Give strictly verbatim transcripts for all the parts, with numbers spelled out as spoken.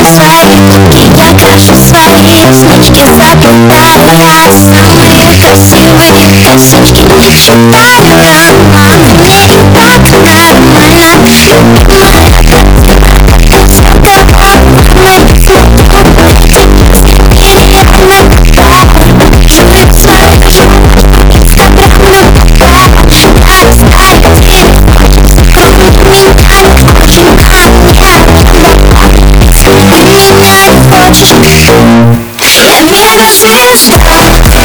свои губки, я крашу свои реснички. Запитаю я самые красивые косички. Не считаю я обмана, мне и так нормально. Я мега звезда,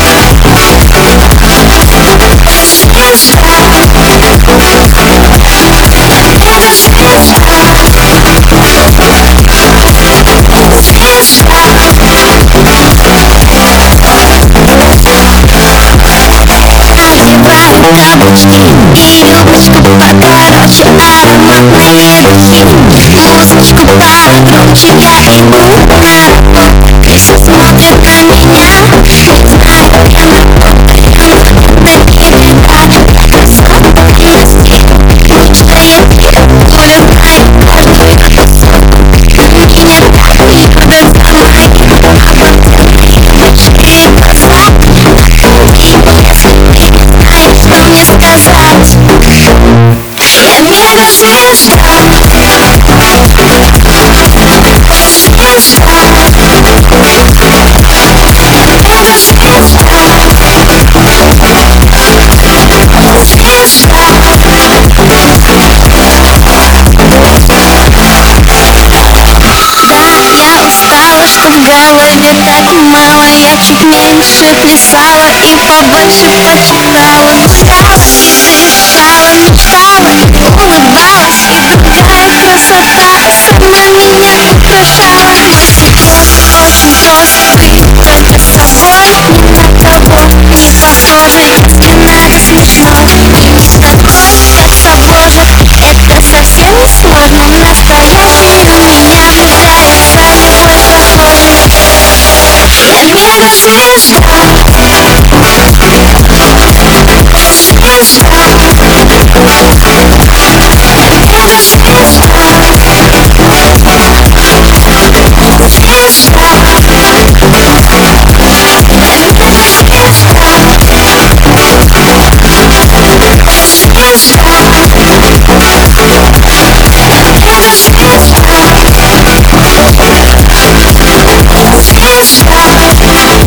тапочки и юбочку покороче, ароматные духи, музычку погромче. Я иду на работу, все смотрят на меня, ведь знаю прямо прямо да не беда. Особенности лучшие улыбай каждую красотку. Меня любят за мои обалденные большие глаза. Что мне сказать? Я мега звезда, устала, что в голове так мало. Я чуть меньше плясала и побольше почитала. Устала, плясала, мечтала, улыбалась. И другая красота сама меня украшала. Очень просто быть только собой. Ни на кого не похожа, если надо смешно. И не такой, как похожа. Это совсем не сложно. Настоящий у меня влюбляется твой прохожий. Я мега звезда,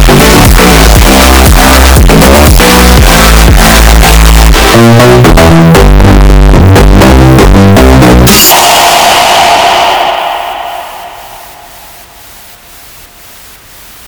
звезда.